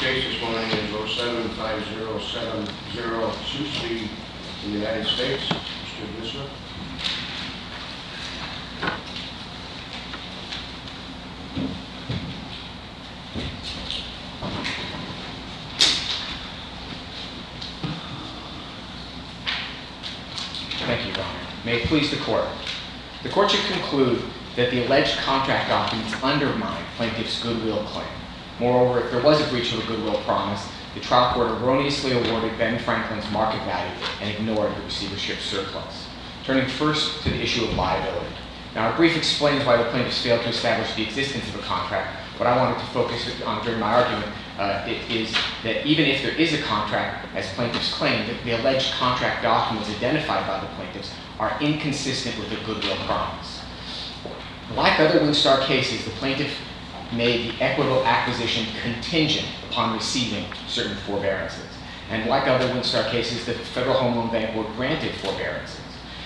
case this morning is 075070 Sioux Street in the United States. Mr. Visser. Thank you, Your Honor. May it please the Court. The Court should conclude that the alleged contract documents undermine plaintiff's goodwill claim. Moreover, if there was a breach of a goodwill promise, the trial court erroneously awarded Ben Franklin's market value and ignored the receivership surplus. Turning first to the issue of liability. Now, our brief explains why the plaintiffs failed to establish the existence of a contract. What I wanted to focus on during my argument is that even if there is a contract, as plaintiffs claim, that the alleged contract documents identified by the plaintiffs are inconsistent with the goodwill promise. Like other Winstar cases, the plaintiff made the equitable acquisition contingent upon receiving certain forbearances. And like other Winstar cases, the Federal Home Loan Bank Board granted forbearances.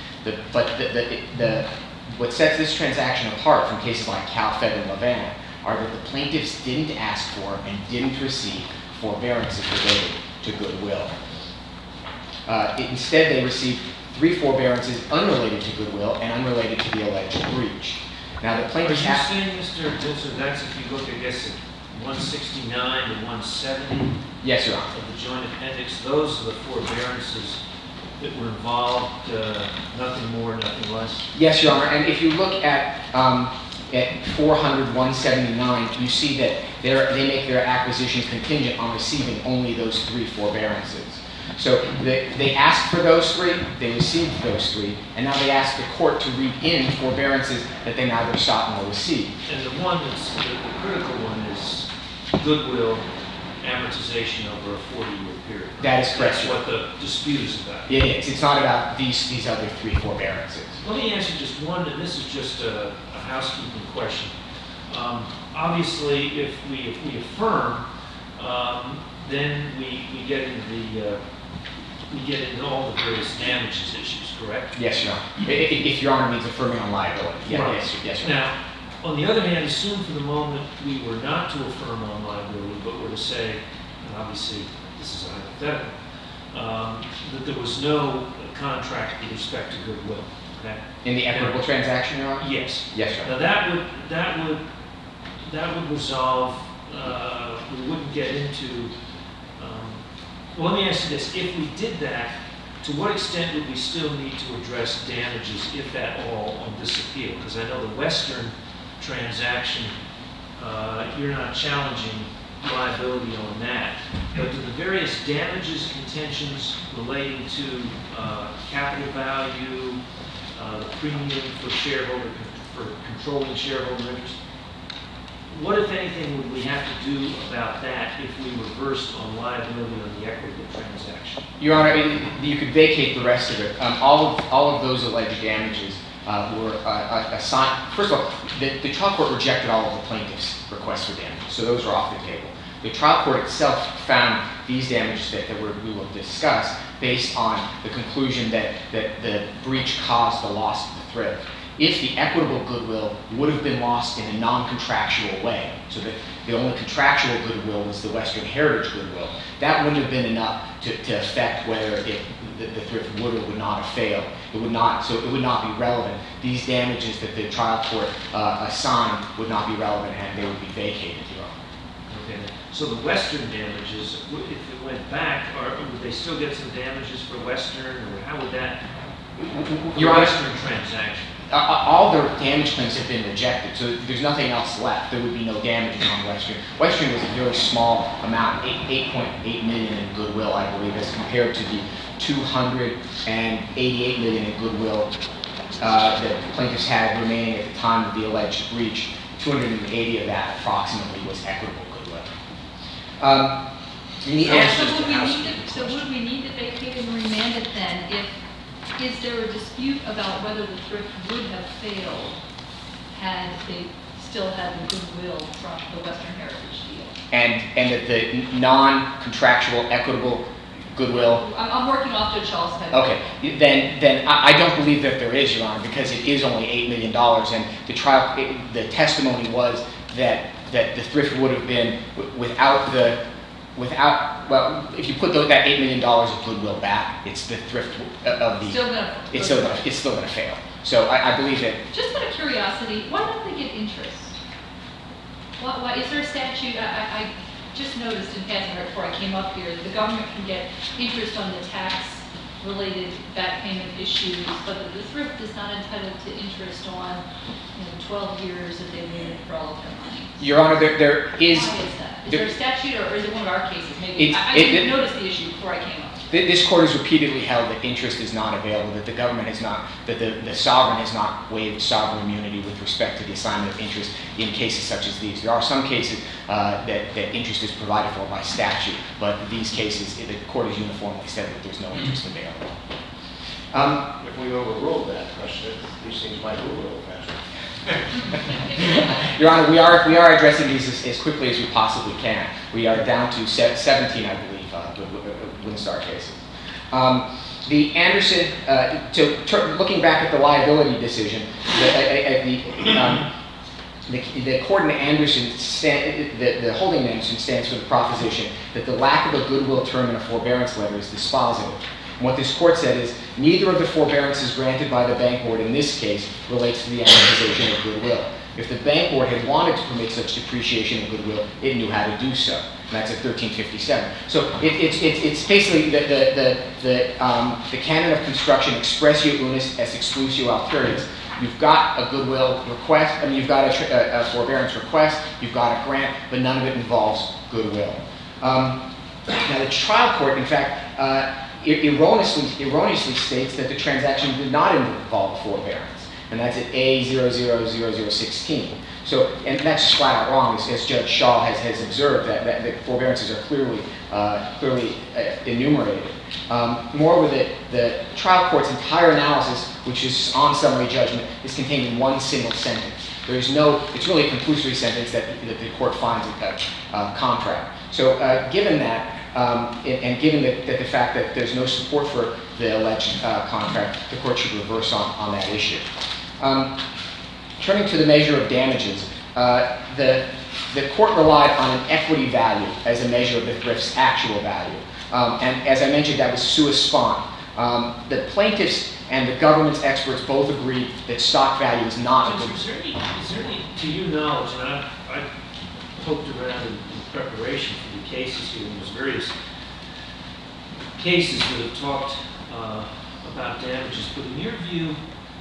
What sets this transaction apart from cases like CalFed and Levan are that the plaintiffs didn't ask for and didn't receive forbearances related to goodwill. Instead, they received 3 forbearances unrelated to goodwill and unrelated to the alleged breach. Now, the plaintiffs Are you saying, Mr. Visser, that's if you look, I guess, at 169 to 170? Yes, Your Honor. Of the joint appendix, those are the forbearances that were involved, nothing more, nothing less? Yes, Your Honor. And if you look at 400-179, you see that they make their acquisition contingent on receiving only those 3 forbearances. So they asked for those 3, they received those 3, and now they ask the court to read in forbearances that they neither sought nor received. And the one that's the critical one is goodwill amortization over a 40-year period. That is correct. That's what the dispute is about. It is. It's not about these other 3 forbearances. Let me ask you just one, and this is just a housekeeping question. Obviously, if we affirm, then we get into all the various damages issues, correct? Yes, Your Honor. If Your Honor means affirming on liability. Yeah, right. Yes, Your Honor. Now, on the other hand, assume for the moment we were not to affirm on liability, but were to say, and obviously this is a hypothetical, that there was no contract with respect to goodwill. Okay? In the equitable transaction, Your Honor? Yes. Yes, Your Honor. Now that would resolve. We wouldn't get into. Well, let me ask you this: if we did that, to what extent would we still need to address damages, if at all, on this appeal? Because I know the Western transaction, you're not challenging liability on that, but do the various damages contentions relating to capital value, the premium for controlling shareholder interest, what, if anything, would we have to do about that if we reversed on liability on the equitable transaction? Your Honor, you could vacate the rest of it. All of those alleged damages were assigned. First of all, the trial court rejected all of the plaintiff's requests for damages, so those were off the table. The trial court itself found these damages that we will discuss based on the conclusion that the breach caused the loss of the thrift. If the equitable goodwill would have been lost in a non-contractual way, so that the only contractual goodwill was the Western Heritage goodwill, that wouldn't have been enough to affect whether the thrift would or would not have failed. It would not be relevant. These damages that the trial court assigned would not be relevant, and they would be vacated, Your Honor. Okay. So the Western damages, if it went back, would they still get some damages for Western, or how would that? Your Honor, Western transaction. All their damage claims have been rejected, so there's nothing else left. There would be no damages on Western. Western was a very small amount, $8.8 million in goodwill, I believe, as compared to the $288 million in goodwill that plaintiffs had remaining at the time of the alleged breach. 280 of that approximately was equitable goodwill. So would we need to vacate and remand it then is there a dispute about whether the thrift would have failed had they still had the goodwill from the Western Heritage deal? And that the non-contractual equitable goodwill. I'm working off Judge Shaw's head. Okay, then I don't believe that there is, Your Honor, because it is only $8 million, and the testimony was that the thrift would have been without Well, if you put that $8 million of goodwill back, it's the thrift of the. It's still going to fail. So I believe that. Just out of curiosity, why don't they get interest? Why is there a statute? I just noticed in passing right before I came up here that the government can get interest on the tax-related back payment issues, but the thrift is not entitled to interest on 12 years that they waited for all of their money. Your Honor, there is. Why is that? Is there a statute, or is it one of our cases? Maybe I didn't notice the issue before I came up. This court has repeatedly held that interest is not available, that the government has not, that the sovereign has not waived sovereign immunity with respect to the assignment of interest in cases such as these. There are some cases that interest is provided for by statute, but these cases, the court has uniformly said that there's no interest available. If we overruled that precedent, these things might move a little faster. Your Honor, we are addressing these as quickly as we possibly can. We are down to 17, I believe, Winstar cases. The Anderson, looking back at the liability decision, the court in Anderson, the holding in Anderson stands for the proposition that the lack of a goodwill term in a forbearance letter is dispositive. And what this court said is, neither of the forbearances granted by the bank board in this case relates to the amortization of goodwill. If the bank board had wanted to permit such depreciation of goodwill, it knew how to do so. And that's at 1357. So it's basically the canon of construction, expressio unis es exclusio alterius. You've got a goodwill request, you've got a forbearance request, you've got a grant, but none of it involves goodwill. Now the trial court, in fact, erroneously states that the transaction did not involve a forbearance, and that's at A000016. So, and that's flat out wrong, as Judge Shaw has observed, that the forbearances are clearly enumerated. Moreover, the trial court's entire analysis, which is on summary judgment, is contained in one single sentence. It's really a conclusory sentence that the court finds a contract. So, given that, and given the fact that there's no support for the alleged contract, the court should reverse on that issue. Turning to the measure of damages, the court relied on an equity value as a measure of the thrift's actual value. And as I mentioned, that was sua sponte. The plaintiffs and the government's experts both agreed that stock value is not a good... Is there any, to your knowledge, and I poked around in preparation for the cases here, and there's various cases that have talked about damages, but in your view,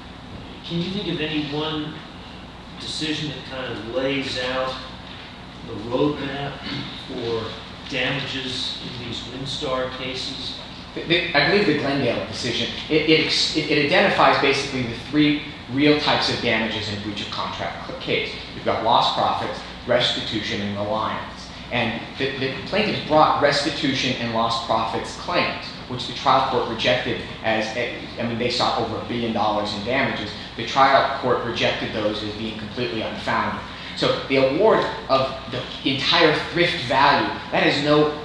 can you think of any one decision that kind of lays out the roadmap for damages in these Winstar cases? I believe the Glendale decision, it identifies basically the three real types of damages in a breach of contract case. You've got lost profits, restitution, and reliance. And the plaintiffs brought restitution and lost profits claims, which the trial court rejected they sought over $1 billion in damages. The trial court rejected those as being completely unfounded. So the award of the entire thrift value, that's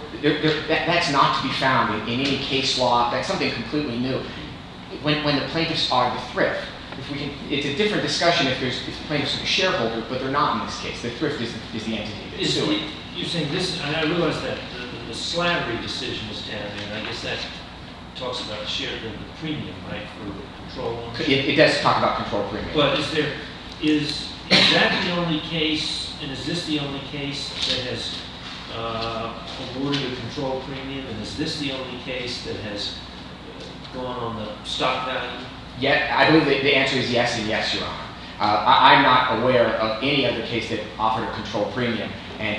not to be found in any case law. That's something completely new. When the plaintiffs are the thrift, it's a different discussion if the plaintiffs are the shareholder, but they're not in this case. The thrift is the entity that is suing. You're saying this, and I realize that the Slattery decision is down there, and I guess that talks about the premium, right, for control ownership. It does talk about control premium. But is that the only case, and is this the only case that has awarded a control premium, and is this the only case that has gone on the stock value? Yeah, I believe the answer is yes and yes, Your Honor. I'm not aware of any other case that offered a control premium, and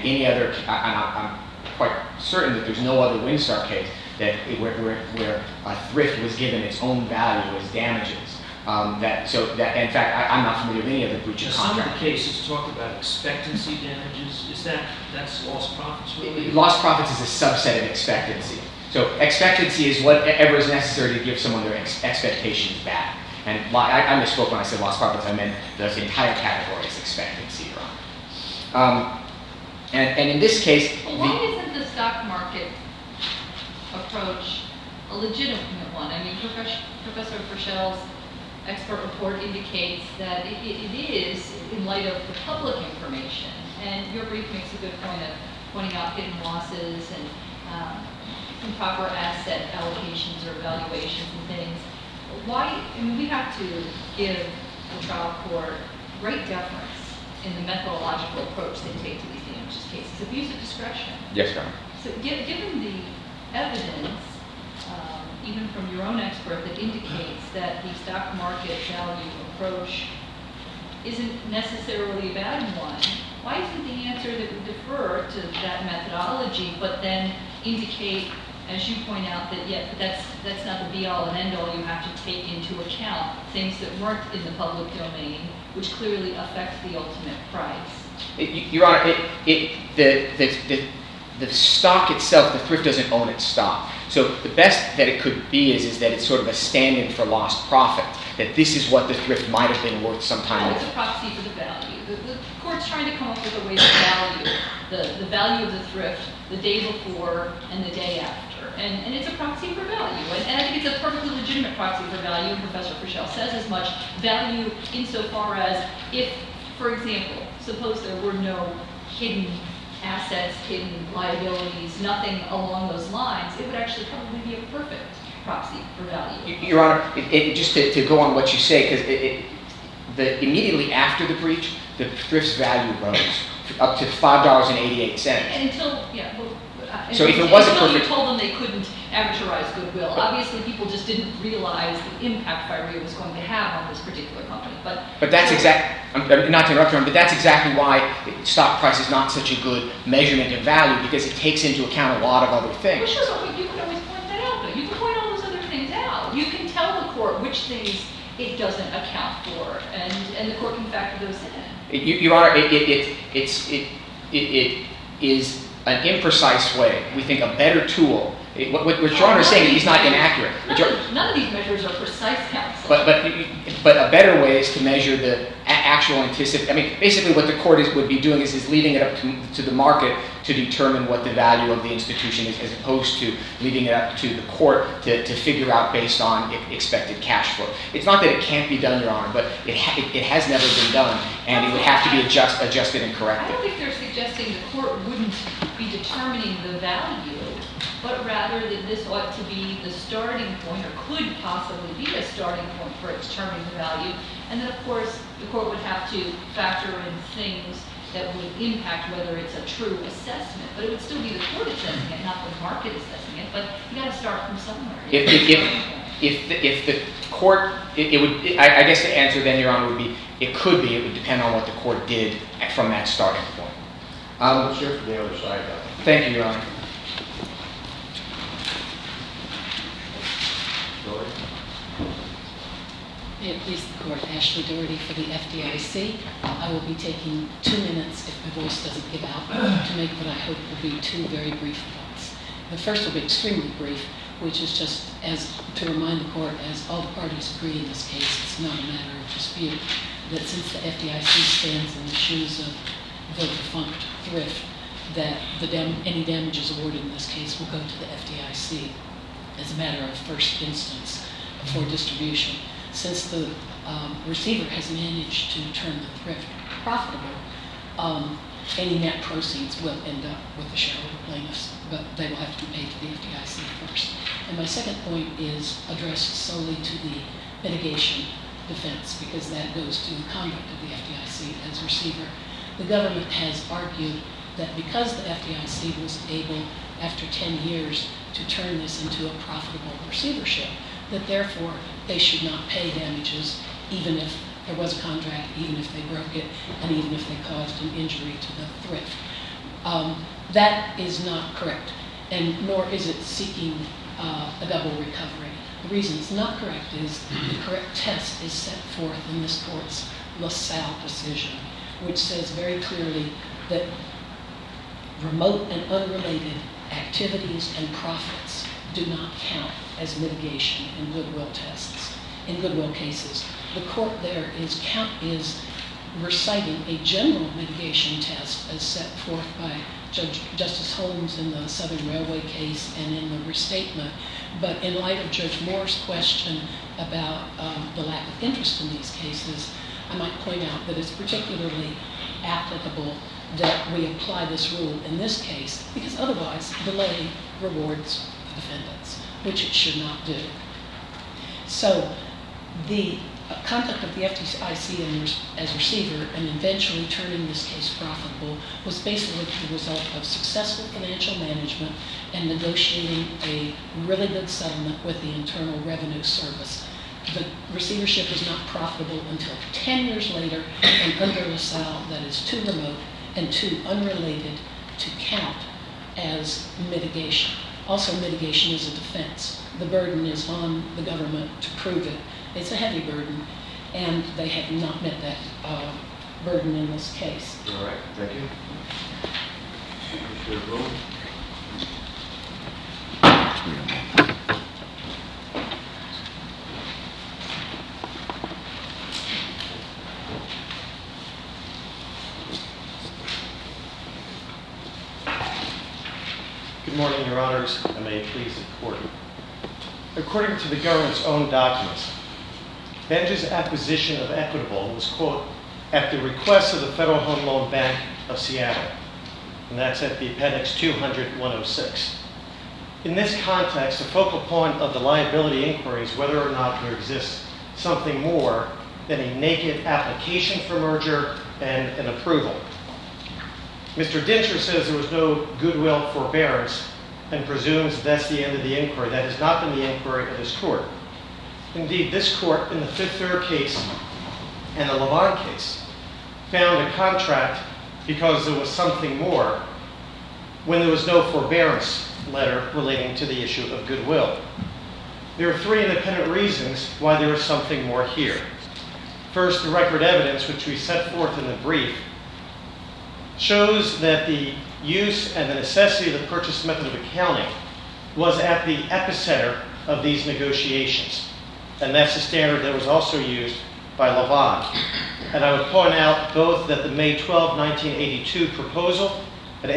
I'm quite certain that there's no other Winstar case where a thrift was given its own value as damages. In fact, I'm not familiar with any other breach of contract. Some of the cases talk about expectancy damages. That's lost profits, really? Lost profits is a subset of expectancy. So expectancy is whatever is necessary to give someone their expectations back. And I misspoke when I said lost profits. I meant the entire category is expectancy, Your Honor. And in this case... Why isn't the stock market approach a legitimate one? I mean, Professor Frischel's expert report indicates that it is in light of the public information. And your brief makes a good point of pointing out hidden losses and improper asset allocations or valuations and things. Why, I mean, we have to give the trial court great deference in the methodological approach they take to these damages cases. Abuse of discretion. Yes, Your Honor. So given the evidence, even from your own expert, that indicates that the stock market value approach isn't necessarily a bad one, why isn't the answer that we defer to that methodology, but then indicate, as you point out, that that's not the be-all and end-all, you have to take into account things that weren't in the public domain, which clearly affect the ultimate price? Your Honor, the stock itself, the thrift doesn't own its stock. So the best that it could be is that it's sort of a stand-in for lost profit, that this is what the thrift might have been worth sometime. It's a proxy for the value. The court's trying to come up with a way to value the value of the thrift the day before and the day after. And it's a proxy for value. And I think it's a perfectly legitimate proxy for value, and Professor Fischel says as much. Value insofar as if, for example, suppose there were no hidden assets, hidden liabilities, nothing along those lines, it would actually probably be a perfect proxy for value. Your Honor, just to go on what you say, because immediately after the breach, the thrift's value rose up to $5.88. And until, so if it was a until perfect, you told them they couldn't advertise goodwill, obviously people just didn't realize the impact FIREA was going to have on this particular company. But that's not to interrupt you, but that's exactly why stock price is not such a good measurement of value, because it takes into account a lot of other things. Well, sure, but you can always point that out, though. You can point all those other things out. You can tell the court which things it doesn't account for, and the court can factor those in. Your Honor, it is an imprecise way. We think a better tool. What Your Honor is saying, he's not inaccurate. None of these measures are precise, counsel. But a better way is to measure the actual anticipation. I mean, basically what the court would be doing is leaving it up to the market to determine what the value of the institution is, as opposed to leaving it up to the court to figure out based on expected cash flow. It's not that it can't be done, Your Honor, but it has never been done, and it would have to be adjusted and corrected. I don't think they're suggesting the court wouldn't be determining the value, but rather that this ought to be the starting point, or could possibly be a starting point for determining the value, and then, of course, the court would have to factor in things that would impact whether it's a true assessment. But it would still be the court assessing it, not the market assessing it. But you got to start from somewhere. If the court, it would. I guess the answer then, Your Honor, would be it could be. It would depend on what the court did from that starting point. Let's hear from the other side now. Thank you, Your Honor. Doherty? May it please the court, Ashley Doherty for the FDIC. I will be taking 2 minutes, if my voice doesn't give out, to make what I hope will be 2 very brief points. The first will be extremely brief, which is just to remind the court, as all the parties agree in this case, it's not a matter of dispute, that since the FDIC stands in the shoes of the defunct thrift, that any damages awarded in this case will go to the FDIC as a matter of first instance for distribution. Since the receiver has managed to turn the thrift profitable, any net proceeds will end up with the shareholder plaintiffs, but they will have to be paid to the FDIC first. And my second point is addressed solely to the mitigation defense, because that goes to the conduct of the FDIC as receiver. The government has argued that because the FDIC was able, after 10 years, to turn this into a profitable receivership, that therefore they should not pay damages, even if there was a contract, even if they broke it, and even if they caused an injury to the thrift. That is not correct, and nor is it seeking a double recovery. The reason it's not correct is the correct test is set forth in this court's LaSalle decision, which says very clearly that remote and unrelated activities and profits do not count as mitigation in goodwill tests. In goodwill cases, the court there is reciting a general mitigation test as set forth by Justice Holmes in the Southern Railway case and in the restatement. But in light of Judge Moore's question about the lack of interest in these cases, I might point out that it's particularly applicable that we apply this rule in this case, because otherwise delay rewards the defendants, which it should not do. So the conduct of the FDIC as receiver and eventually turning this case profitable was basically the result of successful financial management and negotiating a really good settlement with the Internal Revenue Service. The receivership was not profitable until 10 years later, and under LaSalle, that is too remote and too unrelated to count as mitigation. Also, mitigation is a defense. The burden is on the government to prove it. It's a heavy burden, and they have not met that burden in this case. All right, thank you. Mr. Gould? Good morning, Your Honors, and may it please the Court. According to the government's own documents, Benj's acquisition of Equitable was, quote, at the request of the Federal Home Loan Bank of Seattle, and that's at the appendix 200-106. In this context, the focal point of the liability inquiry is whether or not there exists something more than a naked application for merger and an approval. Mr. Dincher says there was no goodwill forbearance and presumes that's the end of the inquiry. That has not been the inquiry of this Court. Indeed, this Court, in the Fifth Third case and the Levant case, found a contract because there was something more when there was no forbearance letter relating to the issue of goodwill. There are three independent reasons why there is something more here. First, the record evidence, which we set forth in the brief, shows that the use and the necessity of the purchase method of accounting was at the epicenter of these negotiations. And that's the standard that was also used by Levant. And I would point out both that the May 12, 1982 proposal at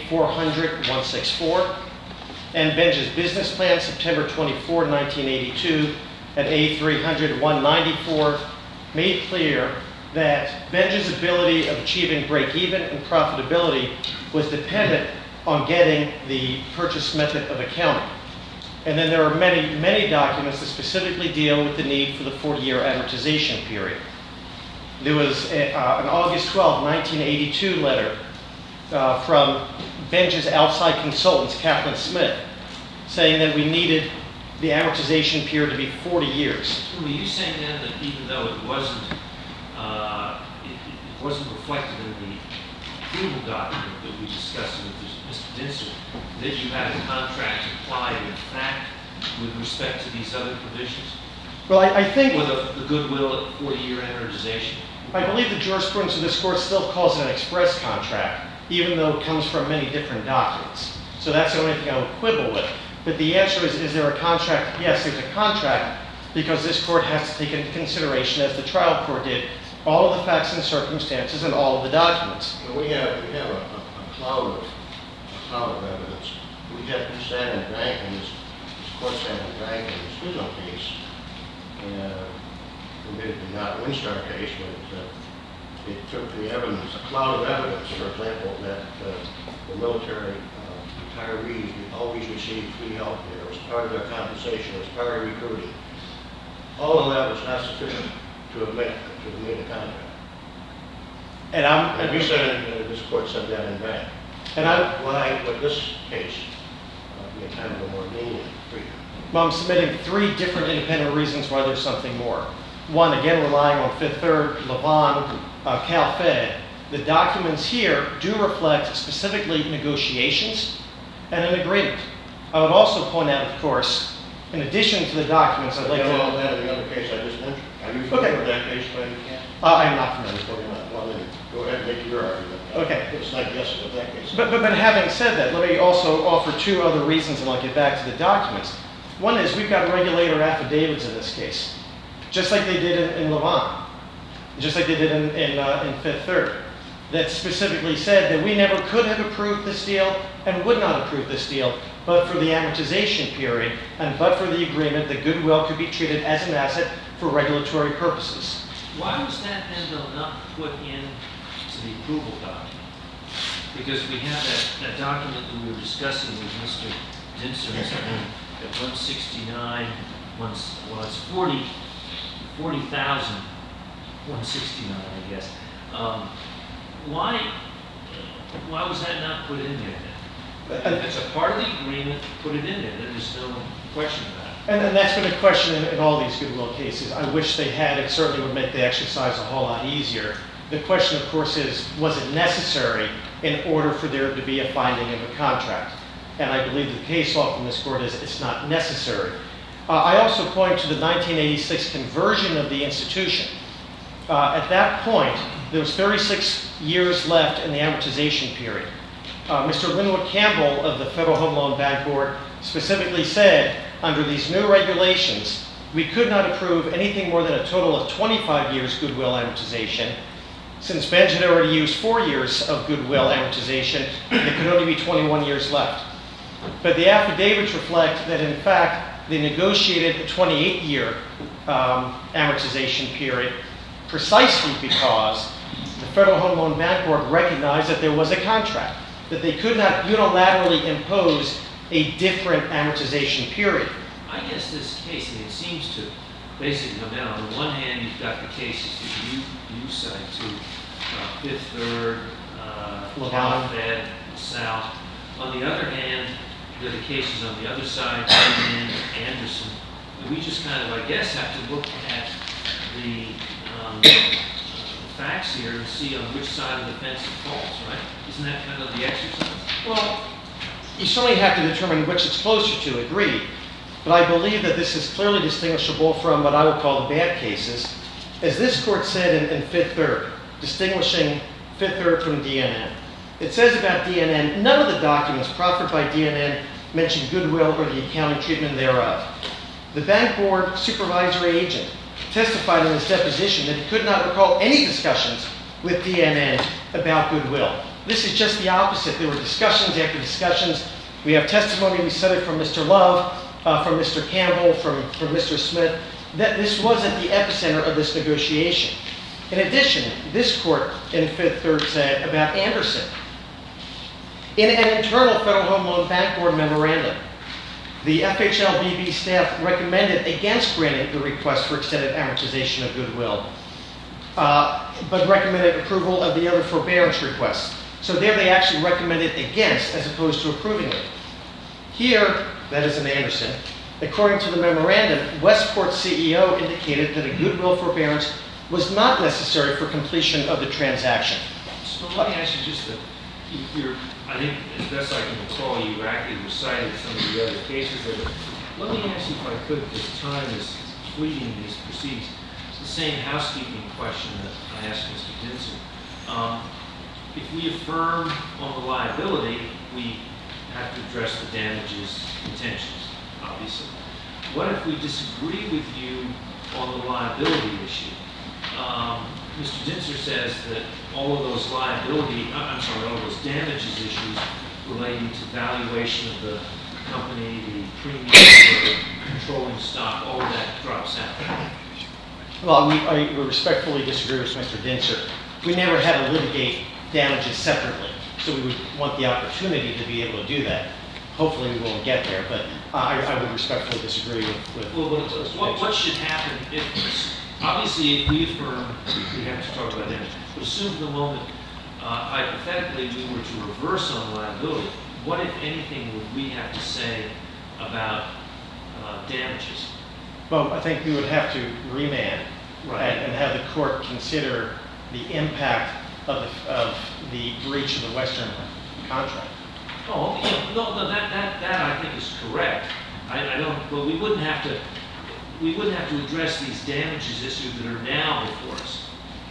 A400-164 and Benj's business plan, September 24, 1982 at A300-194 made clear that Benj's ability of achieving break-even and profitability was dependent on getting the purchase method of accounting. And then there are many, many documents that specifically deal with the need for the 40-year amortization period. There was an August 12, 1982 letter from Benj's outside consultants, Kaplan Smith, saying that we needed the amortization period to be 40 years. Were you saying then that even though it wasn't reflected in the approval document that we discussed with Mr. Dinser, that you had a contract applied in fact with respect to these other provisions? Well, I think... With the goodwill at 40-year amortization? I believe the jurisprudence of this Court still calls it an express contract, even though it comes from many different documents. So that's the only thing I would quibble with. But the answer is there a contract? Yes, there's a contract, because this Court has to take into consideration, as the trial court did, all of the facts and circumstances and all of the documents. We have a cloud of evidence. We have Sand and Bank, and this Court Sand and Bank, and the Scudo case, admittedly not a Winstar case, but it took the evidence, a cloud of evidence, for example, that the military retirees always received free health care. It was part of their compensation. It was part of recruiting. All of that was not sufficient to admit a contract. And you said this Court said that in Bank. Why would this case be a kind of a more lenient freedom? Well, I'm submitting three different independent reasons why there's something more. One, again, relying on Fifth Third, Levant, CalFed. The documents here do reflect specifically negotiations and an agreement. I would also point out, of course, in addition to the documents, I'd like to... all that in the other case I just mentioned. Are you familiar with that case by any chance? I'm not familiar. Well, then go ahead and make your argument. Okay. It's not guessing with that case. But having said that, let me also offer two other reasons, and I'll get back to the documents. One is we've got regulator affidavits in this case, just like they did in Levant, just like they did in Fifth Third, that specifically said that we never could have approved this deal and would not approve this deal, but for the amortization period and but for the agreement that goodwill could be treated as an asset for regulatory purposes. Why was that then, though, not put in to the approval document? because we have that document that we were discussing with Mr. Dinser at 169, well, it's 40,000, 169, I guess. Why was that not put in there then? If it's a part of the agreement, put it in there, then there's no question about it. And that's been a question in all these goodwill cases. I wish they had. It certainly would make the exercise a whole lot easier. The question, of course, is, was it necessary in order for there to be a finding of a contract? And I believe the case law from this court is it's not necessary. I also point to the 1986 conversion of the institution. At that point, there was 36 years left in the amortization period. Mr. Linwood Campbell of the Federal Home Loan Bank Board specifically said, under these new regulations, we could not approve anything more than a total of 25 years goodwill amortization. Since Benj had already used 4 years of goodwill amortization, there could only be 21 years left. But the affidavits reflect that, in fact, they negotiated a 28-year amortization period precisely because the Federal Home Loan Bank Board recognized that there was a contract, that they could not unilaterally impose a different amortization period. I guess this case, it seems to basically come down. On the one hand, you've got the cases that you cite to Fifth Third, Cal-Fed, South. On the other hand, there are the cases on the other side, Anderson. We just kind of, I guess, have to look at the facts here and see on which side of the fence it falls, right? Isn't that kind of the exercise? Well, you certainly have to determine which it's closer to, agreed. But I believe that this is clearly distinguishable from what I would call the bad cases. As this court said in Fifth Third, distinguishing Fifth Third from DNN. It says about DNN, none of the documents proffered by DNN mention goodwill or the accounting treatment thereof. The bank board supervisory agent testified in his deposition that he could not recall any discussions with DNN about goodwill. This is just the opposite. There were discussions after discussions. We have testimony, we said it from Mr. Love, from Mr. Campbell, from Mr. Smith, that this was at the epicenter of this negotiation. In addition, this court in Fifth Third said about Anderson, in an internal Federal Home Loan Bank Board memorandum, the FHLBB staff recommended against granting the request for extended amortization of goodwill, but recommended approval of the other forbearance requests. So there they actually recommended against as opposed to approving it. Here, that is in Anderson, according to the memorandum, Westport's CEO indicated that a goodwill forbearance was not necessary for completion of the transaction. So let me ask you just I think as best I can recall, you accurately recited some of the other cases. Let me ask you if I could, because time is fleeting these proceedings. It's the same housekeeping question that I asked Mr. Dinser. If we affirm on the liability, we have to address the damages intentions, obviously. What if we disagree with you on the liability issue? Mr. Dinser says that all of those all of those damages issues relating to valuation of the company, the premium for controlling stock, all of that drops out. Well, I respectfully disagree with Mr. Dinser. We never had to litigate damages separately, so we would want the opportunity to be able to do that. Hopefully we won't get there, but I would respectfully disagree with Well, what should happen if, obviously, if we affirm, we have to talk about damage, but assume for the moment, hypothetically, we were to reverse on liability, what, if anything, would we have to say about damages? Well, I think we would have to remand and have the court consider the impact of the breach of the Western contract. Oh, yeah, no, that I think is correct. I don't, but we wouldn't have to address these damages issues that are now before us.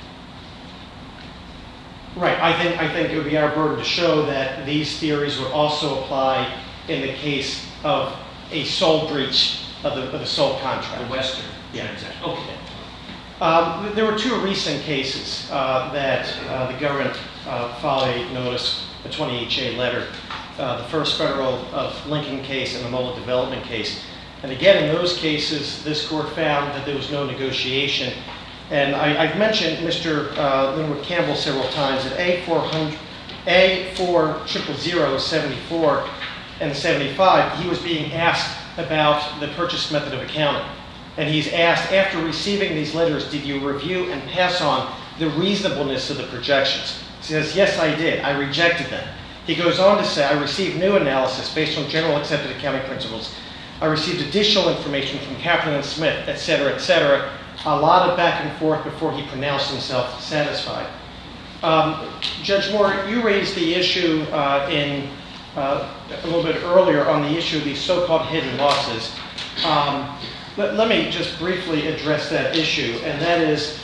Right. I think it would be our burden to show that these theories would also apply in the case of a sole breach of the sole contract. The Western transaction. Okay. There were two recent cases that the government filed a notice, a 28-J letter. The First Federal of Lincoln case and the Mullet Development case. And again, in those cases, this court found that there was no negotiation. And I've mentioned Mr. Linwood Campbell several times. At A400074 and 75, he was being asked about the purchase method of accounting. And he's asked, after receiving these letters, did you review and pass on the reasonableness of the projections? He says, yes, I did. I rejected them. He goes on to say, I received new analysis based on general accepted accounting principles. I received additional information from Kaplan and Smith, et cetera, et cetera. A lot of back and forth before he pronounced himself satisfied. Judge Moore, you raised the issue a little bit earlier on the issue of these so-called hidden losses. Let me just briefly address that issue, and that is,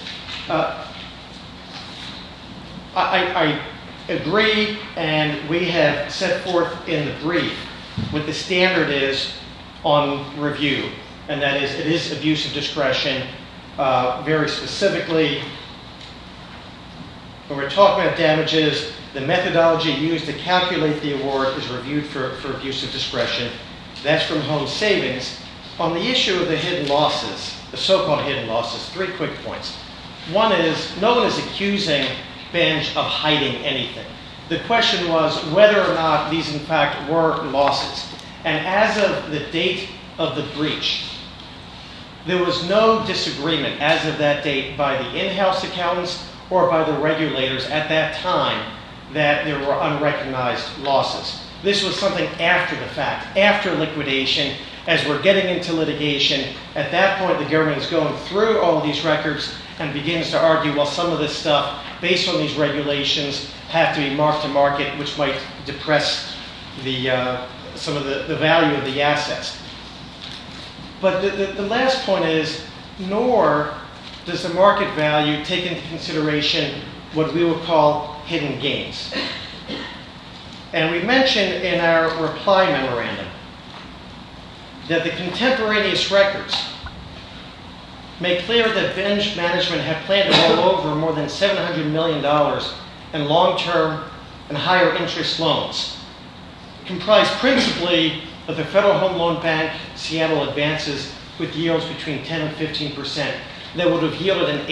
I agree, and we have set forth in the brief what the standard is on review, and that is, it is abuse of discretion. Very specifically, when we're talking about damages, the methodology used to calculate the award is reviewed for abuse of discretion. That's from Home Savings. On the issue of the hidden losses, the so-called hidden losses, 3 quick points. One is, no one is accusing Benj of hiding anything. The question was whether or not these in fact were losses. And as of the date of the breach, there was no disagreement as of that date by the in-house accountants or by the regulators at that time that there were unrecognized losses. This was something after the fact, after liquidation, as we're getting into litigation. At that point, the government is going through all of these records and begins to argue, well, some of this stuff, based on these regulations, have to be marked to market, which might depress some of the value of the assets. But the last point is, nor does the market value take into consideration what we would call hidden gains. And we mentioned in our reply memorandum that the contemporaneous records make clear that Benj management had planned to roll over more than $700 million in long-term and higher interest loans, comprised principally of the Federal Home Loan Bank Seattle advances with yields between 10 and 15%, that would have yielded an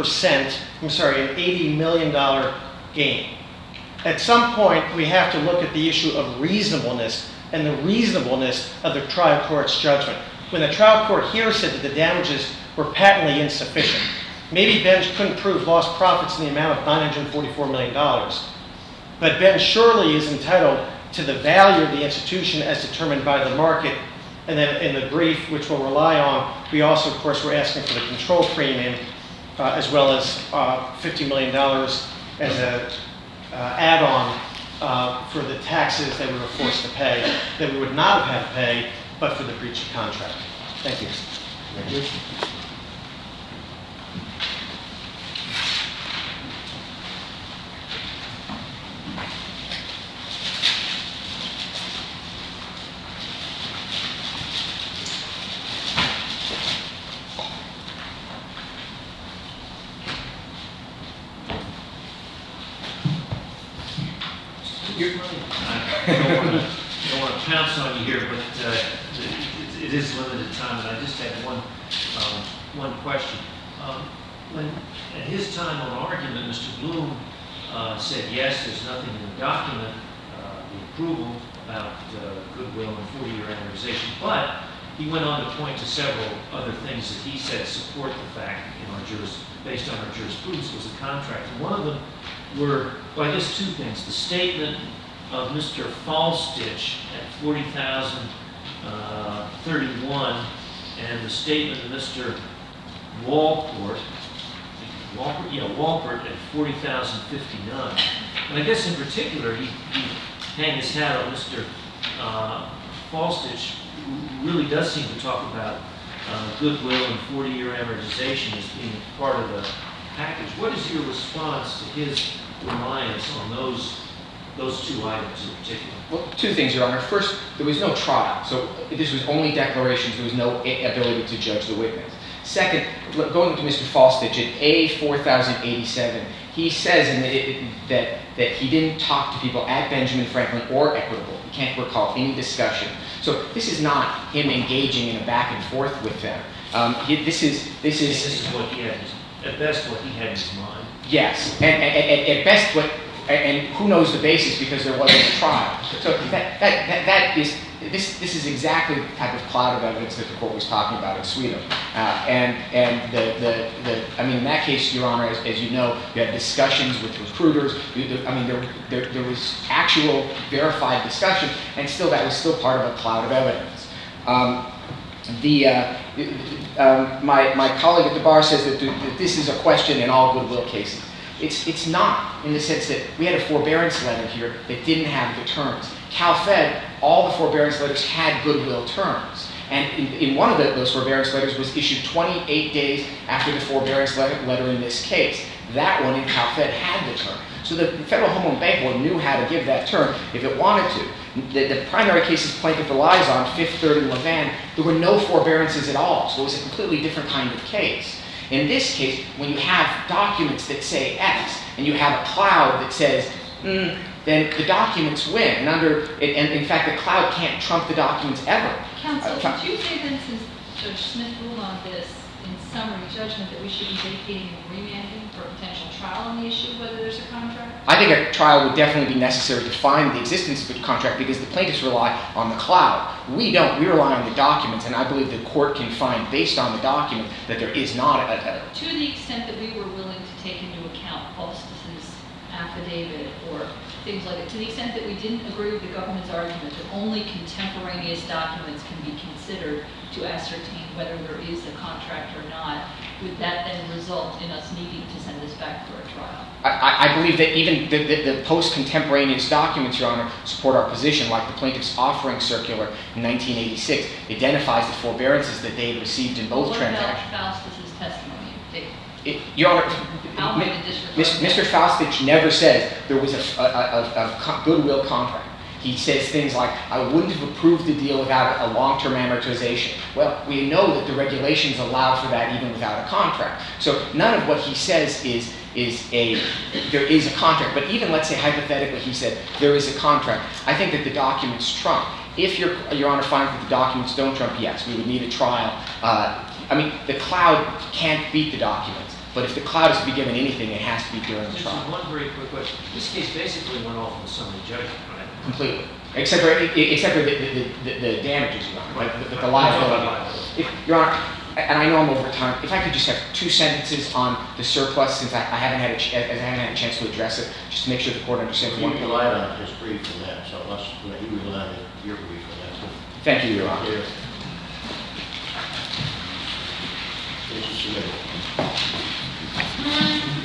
$80 million gain. At some point, we have to look at the issue of reasonableness and the reasonableness of the trial court's judgment. When the trial court here said that the damages were patently insufficient, maybe Benj couldn't prove lost profits in the amount of $944 million, but Benj surely is entitled to the value of the institution as determined by the market. And then in the brief, which we'll rely on, we also, of course, were asking for the control premium, as well as $50 million as an add-on for the taxes that we were forced to pay, that we would not have had to pay, but for the breach of contract. Thank you. Thank you. I don't want to pounce on you here, but it is limited time, and I just had one question. When at his time on argument, Mr. Bloom said, yes, there's nothing in the document, the approval about goodwill and 40-year amortization, but he went on to point to several other things that he said support the fact, based on our jurisprudence, was a contract. And one of them were, well, I guess 2 things. The statement of Mr. Falstich at 40,031, and the statement of Mr. Walport at 40,059. And I guess in particular, he hang his hat on Mr. Falstich, who really does seem to talk about goodwill and 40-year amortization as being part of the package. What is your response to his reliance on those 2 items in particular? Well, 2 things, Your Honor. First, there was no trial, so this was only declarations. There was no ability to judge the witness. Second, going to Mr. Falstich, at A4087, he says that he didn't talk to people at Benjamin Franklin or Equitable. He can't recall any discussion. So this is not him engaging in a back and forth with them. This is what he had, at best, what he had in his mind. Yes, and at best, and who knows the basis because there wasn't a trial. So this is exactly the type of cloud of evidence that the court was talking about in Sweden. I mean, in that case, Your Honor, as you know, you had discussions with recruiters. There was actual verified discussion, and still that was still part of a cloud of evidence. My colleague at the bar says that this is a question in all goodwill cases. It's not, in the sense that we had a forbearance letter here that didn't have the terms. CalFed, all the forbearance letters had goodwill terms. And in one of those forbearance letters was issued 28 days after the forbearance letter in this case. That one in CalFed had the term. So the Federal Home Loan Bank Board knew how to give that term if it wanted to. The primary cases plaintiff relies on, Fifth Third and Levan, there were no forbearances at all. So it was a completely different kind of case. In this case, when you have documents that say X and you have a cloud that says, then the documents win. And in fact, the cloud can't trump the documents ever. Counsel, did you say then, since Judge Smith ruled on this in summary judgment, that we should be vacating and remanding for a potential trial on the issue of whether there's a contract? I think a trial would definitely be necessary to find the existence of a contract because the plaintiffs rely on the cloud. We don't. We rely on the documents, and I believe the court can find, based on the document, that there is not a... To the extent that we were willing to take into account Faustus's affidavit or things like that, to the extent that we didn't agree with the government's argument that only contemporaneous documents can be considered to ascertain whether there is a contract or not, would that then result in us needing to send this back for a trial? I believe that even the post-contemporaneous documents, Your Honor, support our position, like the plaintiff's offering circular in 1986 identifies the forbearances that they had received in both transactions. What about Faustus's testimony? Your Honor, Mr. Faustus never says there was a goodwill contract. He says things like, I wouldn't have approved the deal without a long-term amortization. Well, we know that the regulations allow for that even without a contract. So none of what he says there is a contract. But even, let's say, hypothetically, he said there is a contract. I think that the documents trump. If Your Honor finds that the documents don't trump, yes, we would need a trial. The cloud can't beat the documents. But if the cloud is to be given anything, it has to be during the trial. Just one very quick question. This case basically went off in summary judgment, right? Completely. Except for the damages, Your Honor. But the liability. Your Honor, and I know I'm over time, if I could just have 2 sentences on the surplus, since I haven't had a chance to address it, just to make sure the court understands You one. relied on his brief for that, so let's let you rely on your brief for that. Thank you, Your Honor. This is submitted.